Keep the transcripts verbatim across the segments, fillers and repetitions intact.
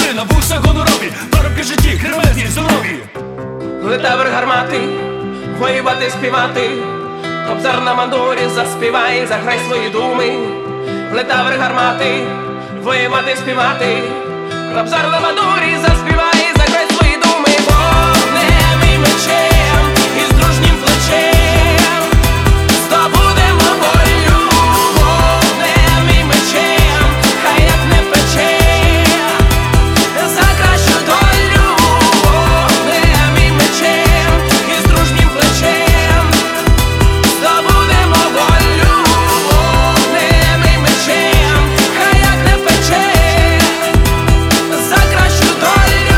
дружина, вуса гонорові, парубки житті, кремезні, здорові. Летавр гармати, воювати, співати, кобзар на мандурі заспівай, заграй свої думи. Летавр гармати, воювати, співати, кобзар на мандурі заспівай, заграй свої думи. Вогнем і мечем, і з дружнім плечем здобудемо волю. Вогнем і мечем, хай як не пече, за кращу долю. Вогнем і мечем, і з дружнім плечем здобудемо волю. Вогнем і мечем, хай як не пече, за кращу долю.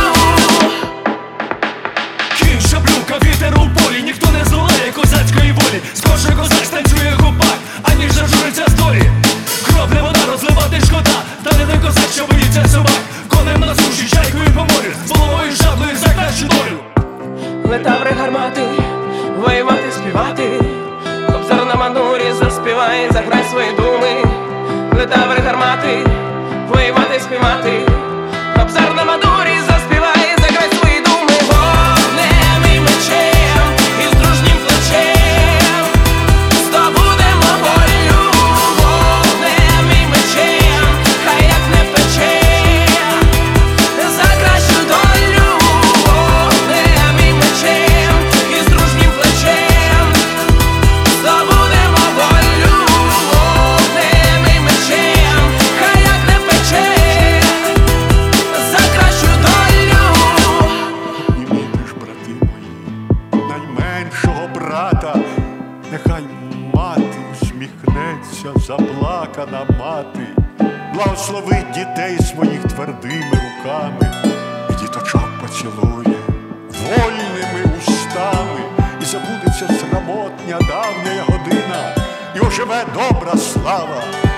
Кінь, шаблюка, вітер у полі, ніхто не здолає козацької волі. Скорше козак станцює гупак, аніж зажуриться з долі. Кров не вода, розливати шкода, та не той козак, що боїться собак. Конем на суші, чайкою по морю, з головою шаблею за кращу долю. Летаври гармати, воювати, співати, кобзар на мандурі заспівай, заграй свої думи. Летаври гармати, воювати, співати, кобзар на мандурі заспівай, заграй свої думи. Вогнем і мечем, і з дружнім плечем здобудемо волю. Вогнем і мечем, хай як не пече, за кращу долю. Вогнем і мечем, і з дружнім плечем здобудемо волю. Вогнем і мечем, хай як не пече, за кращу долю. Підніміте ж, брати мої, найменшого брата, нехай мати усміхнеться, заплакана мати, благословить дітей своїх твердими руками, і діточок поцілує вольними устами, і забудеться срамотня давня година, і оживе добра слава.